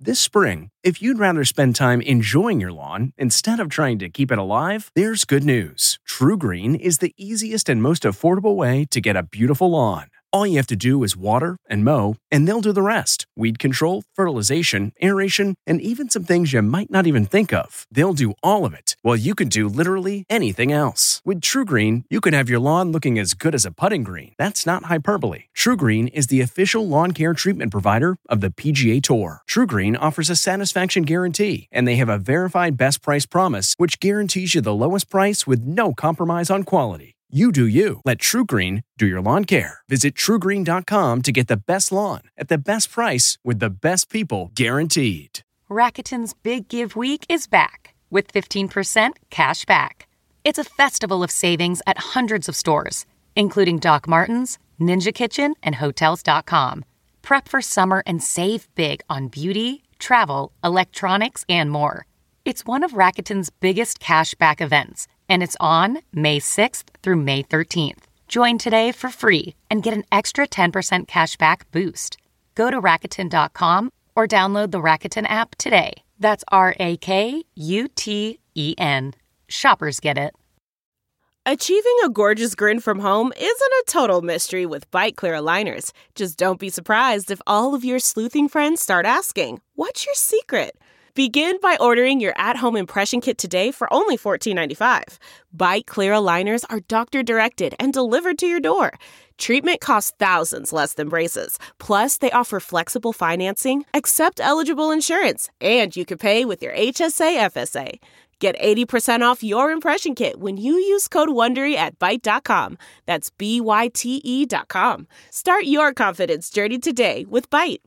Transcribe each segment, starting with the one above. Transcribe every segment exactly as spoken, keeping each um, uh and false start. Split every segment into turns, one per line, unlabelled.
This spring, if you'd rather spend time enjoying your lawn instead of trying to keep it alive, there's good news. TruGreen is the easiest and most affordable way to get a beautiful lawn. All you have to do is water and mow, and they'll do the rest. Weed control, fertilization, aeration, and even some things you might not even think of. They'll do all of it, while you can do literally anything else. With TruGreen, you can have your lawn looking as good as a putting green. That's not hyperbole. TruGreen is the official lawn care treatment provider of the P G A Tour. TruGreen offers a satisfaction guarantee, and they have a verified best price promise, which guarantees you the lowest price with no compromise on quality. You do you. Let TruGreen do your lawn care. Visit True Green dot com to get the best lawn at the best price with the best people guaranteed.
Rakuten's Big Give Week is back with fifteen percent cash back. It's a festival of savings at hundreds of stores, including Doc Martens, Ninja Kitchen, and Hotels dot com. Prep for summer and save big on beauty, travel, electronics, and more. It's one of Rakuten's biggest cash back events, and it's on May sixth through May thirteenth. Join today for free and get an extra ten percent cash back boost. Go to Rakuten dot com or download the Rakuten app today. That's R A K U T E N. Shoppers get it.
Achieving a gorgeous grin from home isn't a total mystery with Bite Clear aligners. Just don't be surprised if all of your sleuthing friends start asking, "What's your secret?" Begin by ordering your at-home impression kit today for only fourteen ninety-five. Bite Clear aligners are doctor-directed and delivered to your door. Treatment costs thousands less than braces. Plus, they offer flexible financing, accept eligible insurance, and you can pay with your H S A F S A. Get eighty percent off your impression kit when you use code WONDERY at Byte dot com. That's B Y T E dot com. Start your confidence journey today with Byte.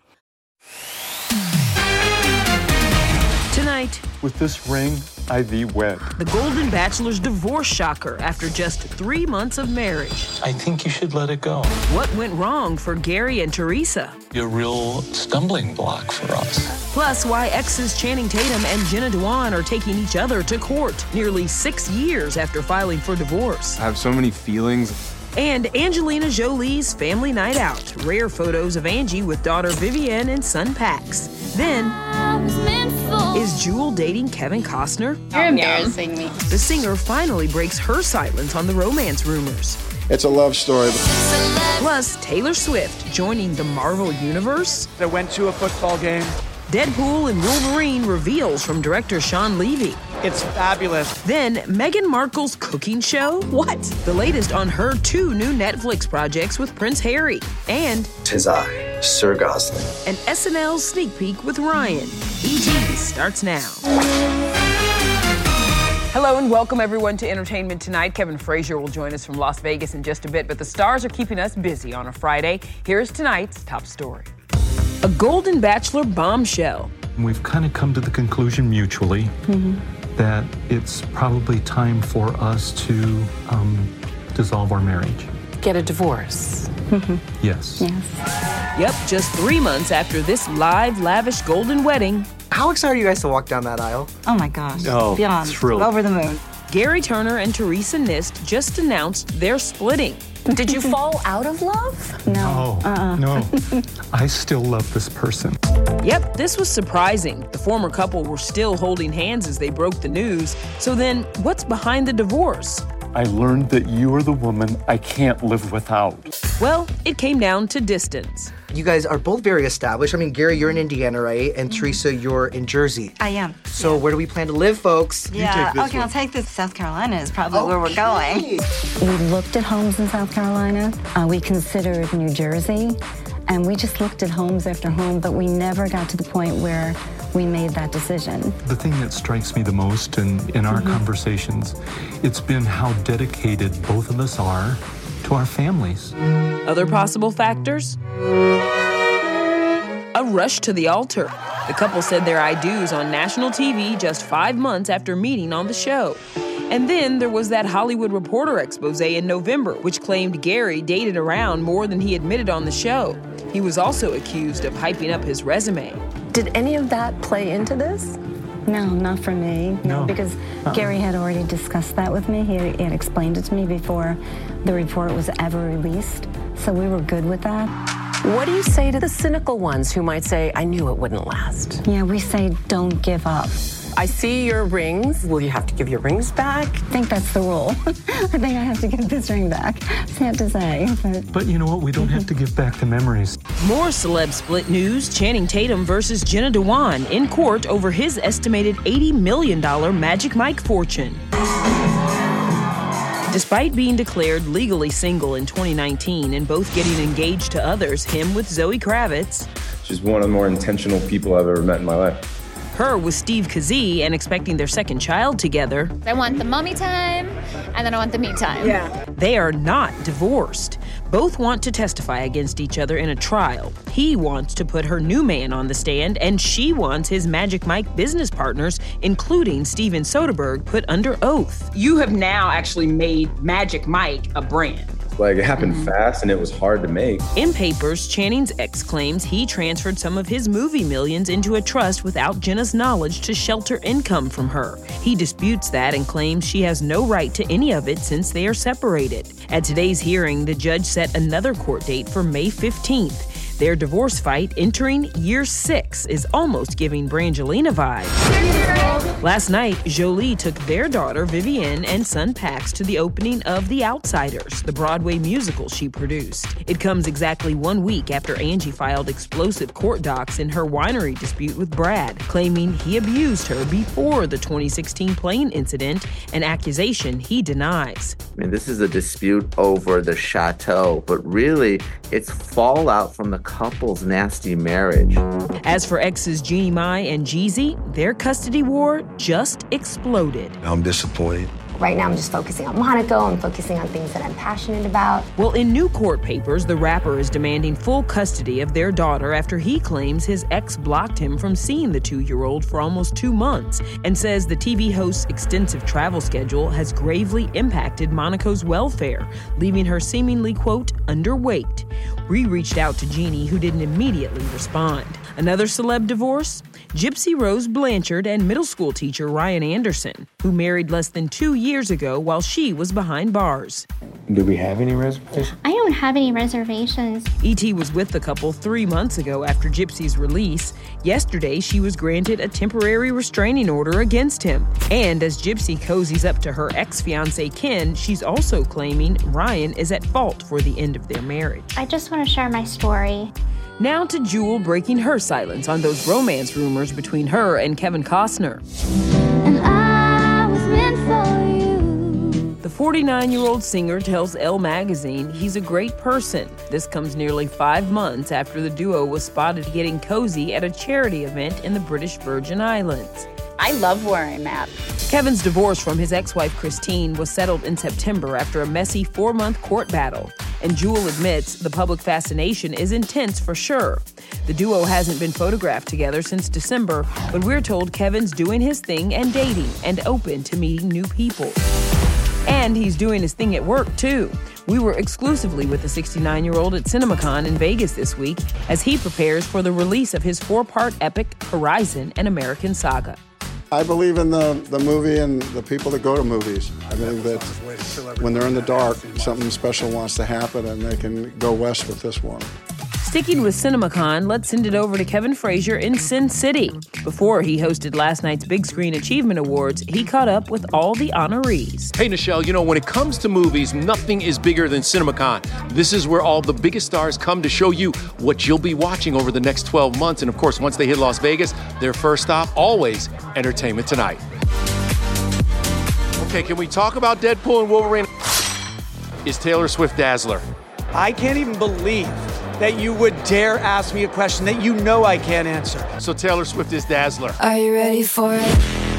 Tonight,
with this ring, I thee wed.
The Golden Bachelor's divorce shocker after just three months of marriage.
I think you should let it go.
What went wrong for Gary and Teresa?
You're a real stumbling block for us.
Plus, why exes Channing Tatum and Jenna Dewan are taking each other to court nearly six years after filing for divorce.
I have so many feelings.
And Angelina Jolie's family night out. Rare photos of Angie with daughter Vivienne and son Pax. Then, is Jewel dating Kevin Costner?
You're embarrassing me.
The singer finally breaks her silence on the romance rumors.
It's a love story.
Plus, Taylor Swift joining the Marvel Universe.
I went to a football game.
Deadpool and Wolverine reveals from director Sean Levy.
It's fabulous.
Then, Meghan Markle's cooking show.
What?
The latest on her two new Netflix projects with Prince Harry. And
'Tis I, Sir Gosling.
An S N L sneak peek with Ryan. E T starts now. Hello and welcome everyone to Entertainment Tonight. Kevin Frazier will join us from Las Vegas in just a bit, but the stars are keeping us busy on a Friday. Here's tonight's top story. A Golden Bachelor bombshell.
We've kind of come to the conclusion mutually mm-hmm. that it's probably time for us to um, dissolve our marriage.
Get a divorce.
Mm-hmm. Yes.
Yes.
Yep, just three months after this live, lavish golden wedding.
How excited are you guys to walk down that aisle?
Oh my gosh.
Oh,
Beyond.
thrilled.
Over the moon.
Gary Turner and Teresa Nist just announced they're splitting.
Did you fall out of love?
No.
No. Uh-uh.
No. I still love this person.
Yep, this was surprising. The former couple were still holding hands as they broke the news. So then, what's behind the divorce?
I learned that you are the woman I can't live without.
Well, it came down to distance.
You guys are both very established. I mean, Gary, you're in Indiana, right? And Teresa, you're in Jersey.
I am.
So yeah. Where do we plan to live, folks?
Yeah,
You take this
okay,
one.
I'll take this. South Carolina is probably
okay.
where we're going.
We looked at homes in South Carolina. Uh, we considered New Jersey. And we just looked at homes after home, but we never got to the point where we made that decision.
The thing that strikes me the most in, in our mm-hmm. conversations, it's been how dedicated both of us are to our families.
Other possible factors? A rush to the altar. The couple said their I do's on national T V just five months after meeting on the show. And then there was that Hollywood Reporter expose in November, which claimed Gary dated around more than he admitted on the show. He was also accused of hyping up his resume.
Did any of that play into this?
No, not for me. No,
no.
because uh-uh. Gary had already discussed that with me. He had, he had explained it to me before the report was ever released. So we were good with that.
What do you say to the cynical ones who might say, I knew it wouldn't last?
Yeah, we say don't give up.
I see your rings. Will you have to give your rings back?
I think that's the rule. I think I have to give this ring back. Sad to say. But,
but you know what? We don't have to give back the memories.
More celeb split news. Channing Tatum versus Jenna Dewan in court over his estimated eighty million dollars Magic Mike fortune. Despite being declared legally single in twenty nineteen and both getting engaged to others, him with Zoe Kravitz.
She's one of the more intentional people I've ever met in my life.
Her with Steve Kazee and expecting their second child together.
I want the mommy time, and then I want the me time.
Yeah. They are not divorced. Both want to testify against each other in a trial. He wants to put her new man on the stand, and she wants his Magic Mike business partners, including Steven Soderbergh, put under oath. You have now actually made Magic Mike a brand.
Like, it happened mm-hmm. fast and it was hard to make.
In papers, Channing's ex claims he transferred some of his movie millions into a trust without Jenna's knowledge to shelter income from her. He disputes that and claims she has no right to any of it since they are separated. At today's hearing, the judge set another court date for May fifteenth. Their divorce fight, entering year six, is almost giving Brangelina vibes. Last night, Jolie took their daughter, Vivienne, and son, Pax, to the opening of The Outsiders, the Broadway musical she produced. It comes exactly one week after Angie filed explosive court docs in her winery dispute with Brad, claiming he abused her before the twenty sixteen plane incident, an accusation he denies.
I mean, this is a dispute over the chateau, but really, it's fallout from the couple's nasty marriage.
As for exes Jeannie Mai and Jeezy, their custody war just exploded.
I'm disappointed.
Right now, I'm just focusing on Monaco. I'm focusing on things that I'm passionate about.
Well, in new court papers, the rapper is demanding full custody of their daughter after he claims his ex blocked him from seeing the two-year-old for almost two months and says the T V host's extensive travel schedule has gravely impacted Monaco's welfare, leaving her seemingly, quote, underweight. We reached out to Jeannie, who didn't immediately respond. Another celeb divorce? Gypsy Rose Blanchard and middle school teacher Ryan Anderson, who married less than two years ago while she was behind bars.
Do we have any reservations?
I don't have any reservations.
E T was with the couple three months ago after Gypsy's release. Yesterday, she was granted a temporary restraining order against him. And as Gypsy cozies up to her ex-fiancé Ken, she's also claiming Ryan is at fault for the end of their marriage.
I just want to share my story.
Now to Jewel breaking her silence on those romance rumors between her and Kevin Costner.
And I was meant for you.
The forty-nine-year-old singer tells Elle magazine he's a great person. This comes nearly five months after the duo was spotted getting cozy at a charity event in the British Virgin Islands.
I love where I'm at.
Kevin's divorce from his ex-wife Christine was settled in September after a messy four-month court battle. And Jewel admits the public fascination is intense for sure. The duo hasn't been photographed together since December, but we're told Kevin's doing his thing and dating and open to meeting new people. And he's doing his thing at work, too. We were exclusively with the sixty-nine-year-old at CinemaCon in Vegas this week as he prepares for the release of his four-part epic, Horizon, an American Saga.
I believe in the, the movie and the people that go to movies. I believe that when they're in the dark, something special wants to happen and they can go west with this one.
Sticking with CinemaCon, let's send it over to Kevin Frazier in Sin City. Before he hosted last night's Big Screen Achievement Awards, he caught up with all the honorees.
Hey, Nichelle, you know, when it comes to movies, nothing is bigger than CinemaCon. This is where all the biggest stars come to show you what you'll be watching over the next twelve months. And of course, once they hit Las Vegas, their first stop, always Entertainment Tonight. Okay, can we talk about Deadpool and Wolverine? Is Taylor Swift Dazzler?
I can't even believe that you would dare ask me a question that you know I can't answer.
So Taylor Swift is Dazzler.
Are you ready for it?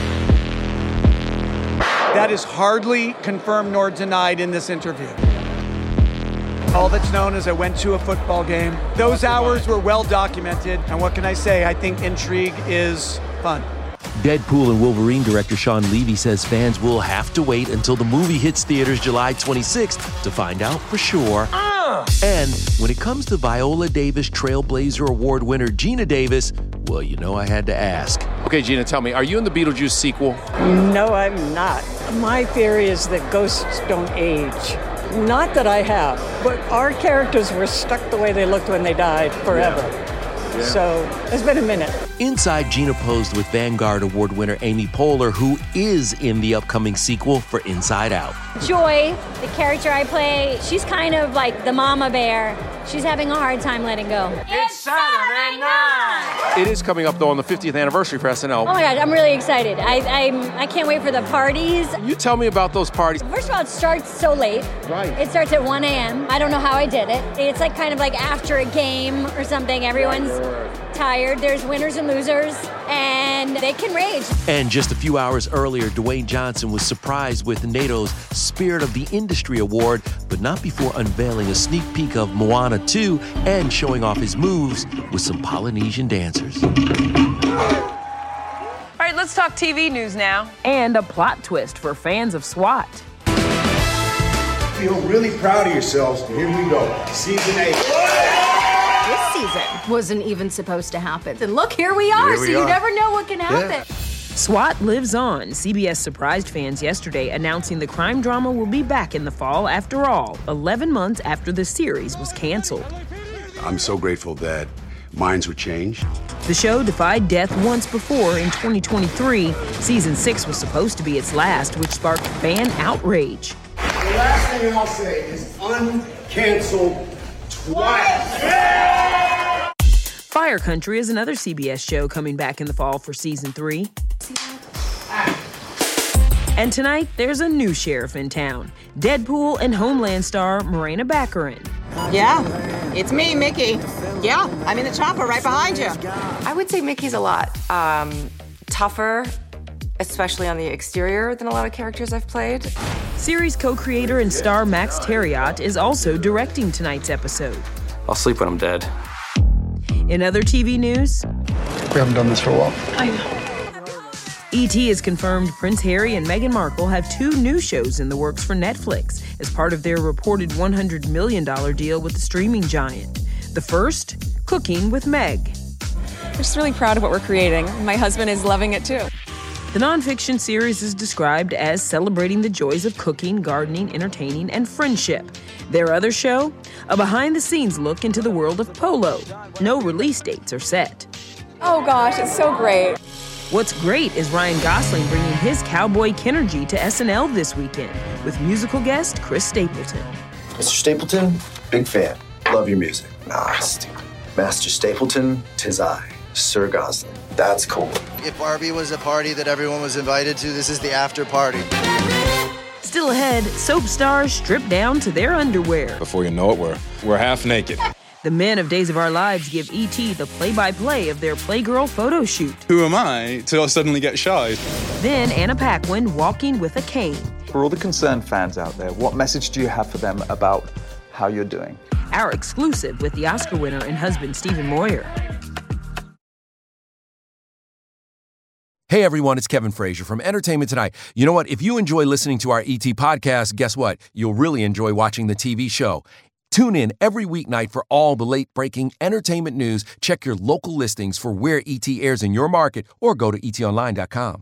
That is hardly confirmed nor denied in this interview. All that's known is I went to a football game. Those hours were well documented, and what can I say? I think intrigue is fun.
Deadpool and Wolverine director Sean Levy says fans will have to wait until the movie hits theaters July twenty-sixth to find out for sure. Uh. And when it comes to Viola Davis Trailblazer Award winner Geena Davis, well, you know I had to ask.
Okay, Geena, tell me, are you in the Beetlejuice sequel?
No, I'm not. My theory is that ghosts don't age.
Not that I have, but our characters were stuck the way they looked when they died forever. Yeah. Yeah. So it's been a minute.
Inside, Gina posed with Vanguard Award winner Amy Poehler, who is in the upcoming sequel for Inside Out.
Joy, the character I play, she's kind of like the mama bear. She's having a hard time letting go.
It's Saturday night!
It is coming up, though, on the fiftieth anniversary for S N L.
Oh, my God, I'm really excited. I I'm, I can't wait for the parties.
You tell me about those parties.
First of all, it starts so late.
Right.
It starts at one a.m. I don't know how I did it. It's like kind of like after a game or something. Everyone's tired. There's winners and losers, and they can rage.
And just a few hours earlier, Dwayne Johnson was surprised with NATO's Spirit of the Industry Award, but not before unveiling a sneak peek of Moana two and showing off his moves with some Polynesian dancers.
All right, let's talk T V news now. And a plot twist for fans of SWAT.
Feel really proud of yourselves. Here we go. Season eight.
This season wasn't even supposed to happen. And look, here we are, here we so are. You never know what can happen. Yeah.
SWAT lives on. C B S surprised fans yesterday, announcing the crime drama will be back in the fall after all, eleven months after the series was canceled.
I'm so grateful that minds were changed.
The show defied death once before in twenty twenty-three. Season six was supposed to be its last, which sparked fan outrage.
The last thing I'll say is uncanceled twice. Yeah!
Fire Country is another C B S show coming back in the fall for season three. And tonight, there's a new sheriff in town, Deadpool and Homeland star Morena Baccarin.
Yeah, it's me, Mickey. Yeah, I'm in the chopper right behind you.
I would say Mickey's a lot um, tougher, especially on the exterior, than a lot of characters I've played.
Series co-creator and star Max Terriot is also directing tonight's episode.
I'll sleep when I'm dead.
In other T V news,
we haven't done this for a while.
I know. E T has confirmed Prince Harry and Meghan Markle have two new shows in the works for Netflix as part of their reported one hundred million dollars deal with the streaming giant. The first, Cooking with Meg.
I'm just really proud of what we're creating. My husband is loving it too.
The nonfiction series is described as celebrating the joys of cooking, gardening, entertaining, and friendship. Their other show, a behind-the-scenes look into the world of polo. No release dates are set.
Oh gosh, it's so great.
What's great is Ryan Gosling bringing his cowboy Kennergy to S N L this weekend with musical guest Chris Stapleton.
Mister Stapleton, big fan. Love your music. Nah, stupid. Master Stapleton, 'tis I, Sir Gosling. That's cool.
If Barbie was a party that everyone was invited to, this is the after party.
Still ahead, soap stars strip down to their underwear.
Before you know it, we're, we're half naked.
The men of Days of Our Lives give E T the play-by-play of their Playgirl photo shoot.
Who am I to suddenly get shy?
Then Anna Paquin walking with a cane.
For all the concerned fans out there, what message do you have for them about how you're doing?
Our exclusive with the Oscar winner and husband Stephen Moyer.
Hey everyone, it's Kevin Frazier from Entertainment Tonight. You know what? If you enjoy listening to our E T podcast, guess what? You'll really enjoy watching the T V show. Tune in every weeknight for all the late-breaking entertainment news. Check your local listings for where E T airs in your market or go to E T online dot com.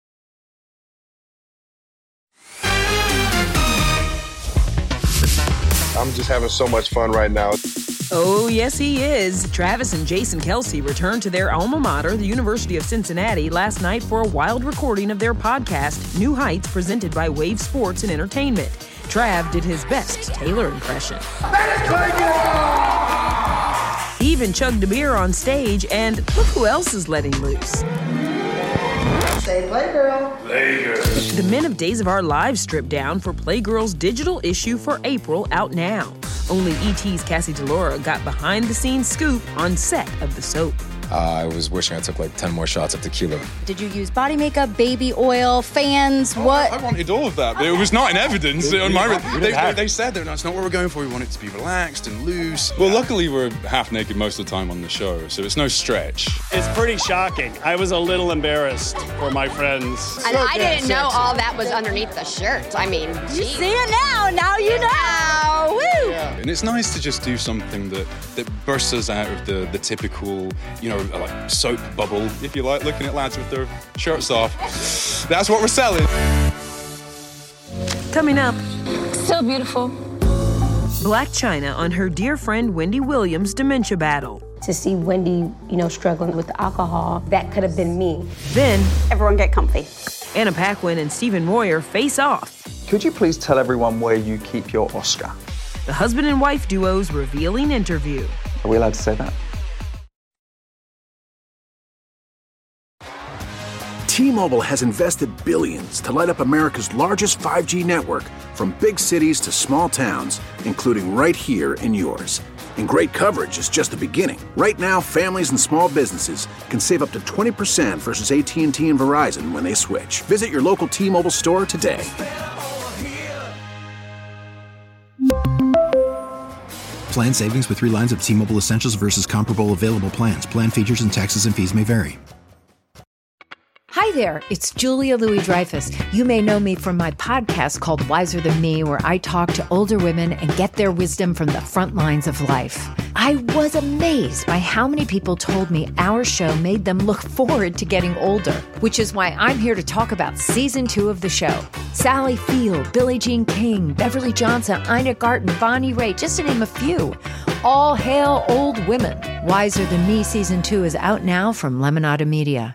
I'm just having so much fun right now.
Oh, yes, he is. Travis and Jason Kelsey returned to their alma mater, the University of Cincinnati, last night for a wild recording of their podcast, New Heights, presented by Wave Sports and Entertainment. Trav did his best Taylor impression. He even chugged a beer on stage, and look who else is letting loose.
Say Playgirl.
Playgirl.
The men of Days of Our Lives stripped down for Playgirl's digital issue for April, out now. Only E T's Cassie DeLaura got behind-the-scenes scoop on set of the soap.
Uh, I was wishing I took like ten more shots of tequila.
Did you use body makeup, baby oil, fans,
oh,
what?
I wanted all of that, but it was not in evidence. on my, they,
they,
they said that that's not what we're going for. We want it to be relaxed and loose. Well, luckily we're half naked most of the time on the show, so it's no stretch.
It's pretty shocking. I was a little embarrassed for my friends.
And I didn't know all that was underneath the shirt. I mean,
you see it now. Now you know. Woo!
Yeah. And it's nice to just do something that, that bursts us out of the, the typical, you know, like soap bubble, if you like, looking at lads with their shirts off. That's what we're selling.
Coming up.
So beautiful.
Blac Chyna on her dear friend Wendy Williams' dementia battle.
To see Wendy, you know, struggling with alcohol, that could have been me.
Then,
everyone get comfy.
Anna Paquin and Stephen Moyer face off.
Could you please tell everyone where you keep your Oscar?
The husband and wife duo's revealing interview.
Are we allowed to say that?
T-Mobile has invested billions to light up America's largest five G network, from big cities to small towns, including right here in yours. And great coverage is just the beginning. Right now, families and small businesses can save up to twenty percent versus A T and T and Verizon when they switch. Visit your local T-Mobile store today.
Plan savings with three lines of T-Mobile Essentials versus comparable available plans. Plan features and taxes and fees may vary.
Hi there, it's Julia Louis-Dreyfus. You may know me from my podcast called Wiser Than Me, where I talk to older women and get their wisdom from the front lines of life. I was amazed by how many people told me our show made them look forward to getting older, which is why I'm here to talk about season two of the show. Sally Field, Billie Jean King, Beverly Johnson, Ina Garten, Bonnie Raitt, just to name a few. All hail old women. Wiser Than Me season two is out now from Lemonada Media.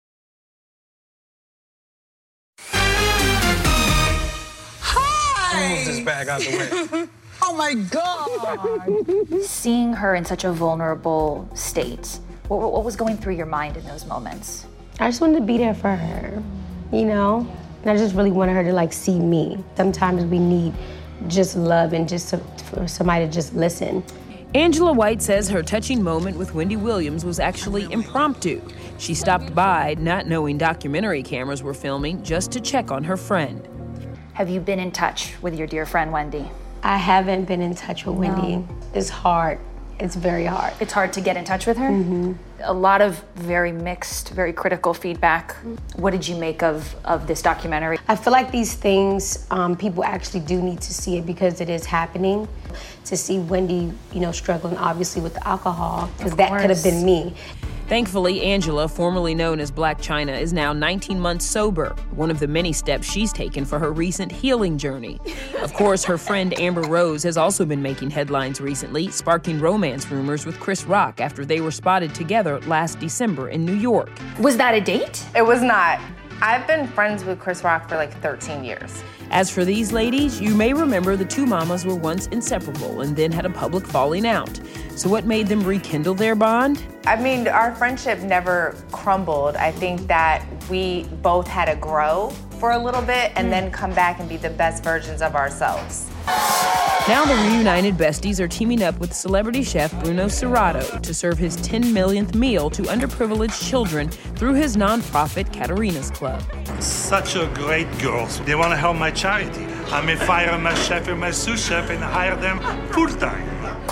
Move this bag out the way. Oh my God!
Seeing her in such a vulnerable state, what, what was going through your mind in those moments?
I just wanted to be there for her, you know? And I just really wanted her to like see me. Sometimes we need just love and just to, for somebody to just listen.
Angela White says her touching moment with Wendy Williams was actually impromptu. She stopped by, not knowing documentary cameras were filming, just to check on her friend.
Have you been in touch with your dear friend, Wendy?
I haven't been in touch with Wendy.
No.
It's hard. It's very hard.
It's hard to get in touch with her?
Mm-hmm.
A lot of very mixed, very critical feedback. What did you make of, of this documentary?
I feel like these things, um, people actually do need to see it because it is happening. To see Wendy, you know, struggling obviously with alcohol, because that could have been me.
Thankfully, Angela, formerly known as Blac Chyna, is now nineteen months sober, one of the many steps she's taken for her recent healing journey. Of course, her friend Amber Rose has also been making headlines recently, sparking romance rumors with Chris Rock after they were spotted together last December in New York.
Was that a date?
It was not. I've been friends with Chris Rock for like thirteen years.
As for these ladies, you may remember the two mamas were once inseparable and then had a public falling out. So what made them rekindle their bond?
I mean, our friendship never crumbled. I think that we both had to grow for a little bit and mm. then come back and be the best versions of ourselves.
Now the reunited besties are teaming up with celebrity chef Bruno Serrato to serve his ten millionth meal to underprivileged children through his nonprofit Katerina's Club.
Such a great girls. They want to help my charity. I may fire my chef and my sous chef and hire them full-time.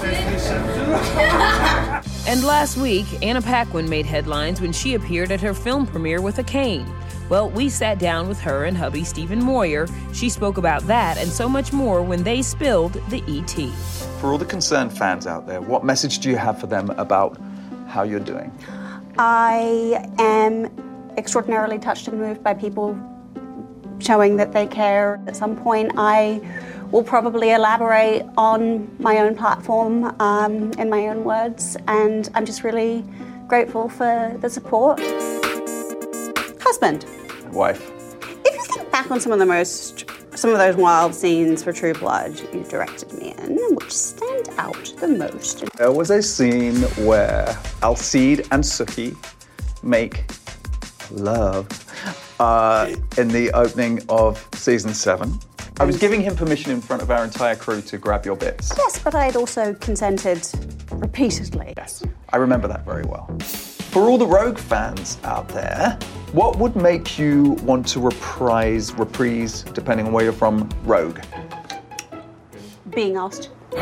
And last week, Anna Paquin made headlines when she appeared at her film premiere with a cane. Well, we sat down with her and hubby Stephen Moyer. She spoke about that and so much more when they spilled the E T.
For all the concerned fans out there, what message do you have for them about how you're doing?
I am extraordinarily touched and moved by people showing that they care. At some point, I will probably elaborate on my own platform um, in my own words, and I'm just really grateful for the support. Husband.
Wife.
If you think back on some of the most, some of those wild scenes for True Blood you directed me in, which stand out the most?
There was a scene where Alcide and Suki make love uh, in the opening of season seven. I was giving him permission in front of our entire crew to grab your bits.
Yes, but I'd also consented repeatedly.
Yes, I remember that very well. For all the Rogue fans out there, what would make you want to reprise, reprise, depending on where you're from, Rogue?
Being asked.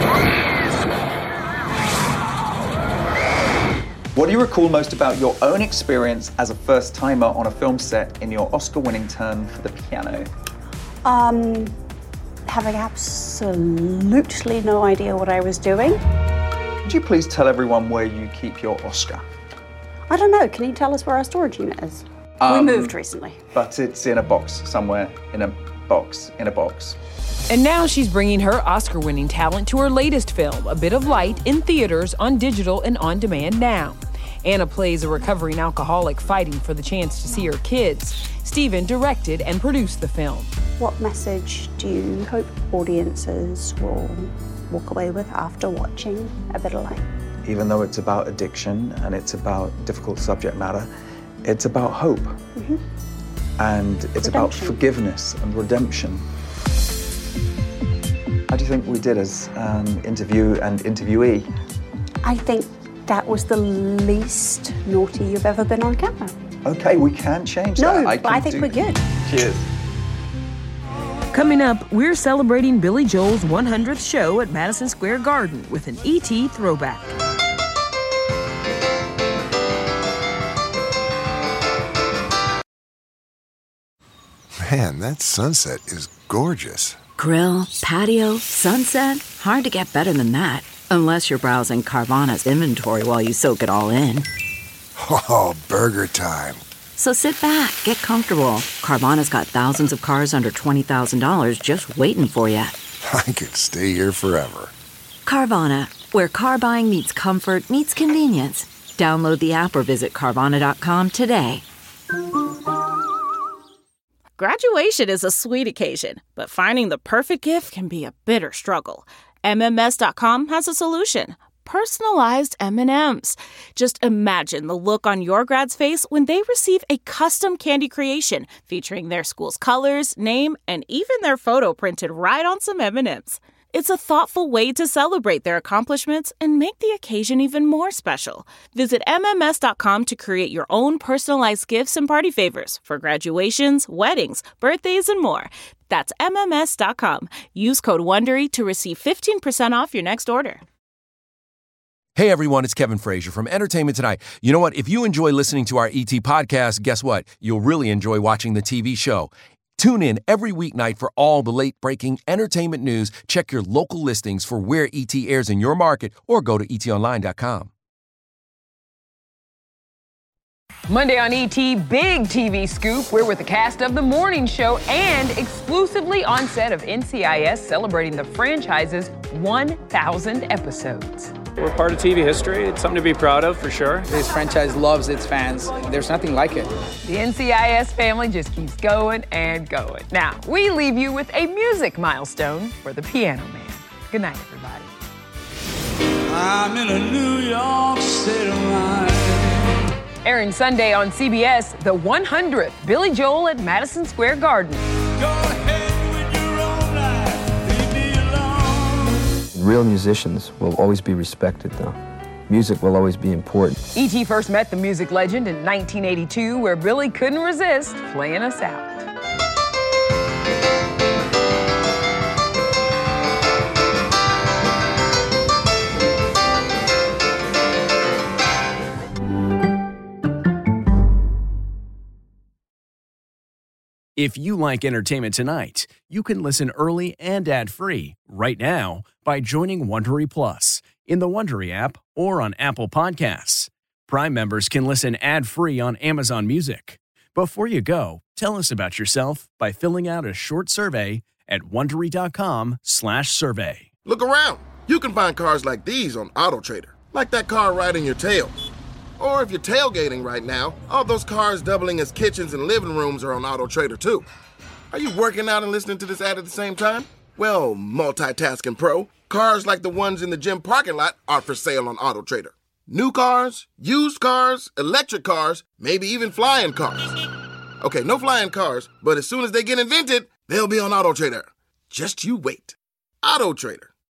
What do you recall most about your own experience as a first-timer on a film set in your Oscar-winning turn for the piano?
Um, having absolutely no idea what I was doing.
Could you please tell everyone where you keep your Oscar?
I don't know. Can you tell us where our storage unit is?
Um,
we moved recently.
But it's in a box somewhere in a box in a box.
And now she's bringing her Oscar-winning talent to her latest film, A Bit of Light, in theaters, on digital, and on demand now. Anna plays a recovering alcoholic fighting for the chance to see her kids. Steven directed and produced the film.
What message do you hope audiences will walk away with after watching A Bit of Light?
Even though it's about addiction and it's about difficult subject matter, it's about hope.
Mm-hmm.
And it's redemption. About forgiveness and redemption. How do you think we did as an interview and interviewee?
I think that was the least naughty you've ever been on camera.
Okay, we can change
no,
that.
No,
I,
I think
do...
we're good.
Cheers.
Coming up, we're celebrating Billy Joel's one hundredth show at Madison Square Garden with an E T throwback.
Man, that sunset is gorgeous.
Grill, patio, sunset. Hard to get better than that. Unless you're browsing Carvana's inventory while you soak it all in.
Oh, burger time.
So sit back, get comfortable. Carvana's got thousands of cars under twenty thousand dollars just waiting for you.
I could stay here forever.
Carvana, where car buying meets comfort, meets convenience. Download the app or visit Carvana dot com today.
Graduation is a sweet occasion, but finding the perfect gift can be a bitter struggle. M M S dot com has a solution. Personalized M and M's. Just imagine the look on your grad's face when they receive a custom candy creation featuring their school's colors, name, and even their photo printed right on some M and M's. It's a thoughtful way to celebrate their accomplishments and make the occasion even more special. Visit M M S dot com to create your own personalized gifts and party favors for graduations, weddings, birthdays, and more. That's M M S dot com. Use code WONDERY to receive fifteen percent off your next order.
Hey everyone, it's Kevin Frazier from Entertainment Tonight. You know what? If you enjoy listening to our E T podcast, guess what? You'll really enjoy watching the T V show. Tune in every weeknight for all the late-breaking entertainment news. Check your local listings for where E T airs in your market or go to E T online dot com.
Monday on E T, big T V scoop. We're with the cast of The Morning Show and exclusively on set of N C I S celebrating the franchise's one thousand episodes.
We're part of T V history. It's something to be proud of, for sure.
This franchise loves its fans. There's nothing like it.
The N C I S family just keeps going and going. Now, we leave you with a music milestone for the Piano Man. Good night, everybody.
I'm in a New York City line.
Airing Sunday on C B S, the one hundredth Billy Joel at Madison Square Garden.
Go ahead with your own life, leave me alone.
Real musicians will always be respected, though. Music will always be important.
E T first met the music legend in nineteen eighty-two, where Billy couldn't resist playing us out.
If you like Entertainment Tonight, you can listen early and ad-free right now by joining Wondery Plus in the Wondery app or on Apple Podcasts. Prime members can listen ad-free on Amazon Music. Before you go, tell us about yourself by filling out a short survey at Wondery dot com slash survey.
Look around. You can find cars like these on AutoTrader, like that car right in your tail. Or if you're tailgating right now, all those cars doubling as kitchens and living rooms are on AutoTrader too. Are you working out and listening to this ad at the same time? Well, multitasking pro, cars like the ones in the gym parking lot are for sale on AutoTrader. New cars, used cars, electric cars, maybe even flying cars. Okay, no flying cars, but as soon as they get invented, they'll be on AutoTrader. Just you wait. AutoTrader.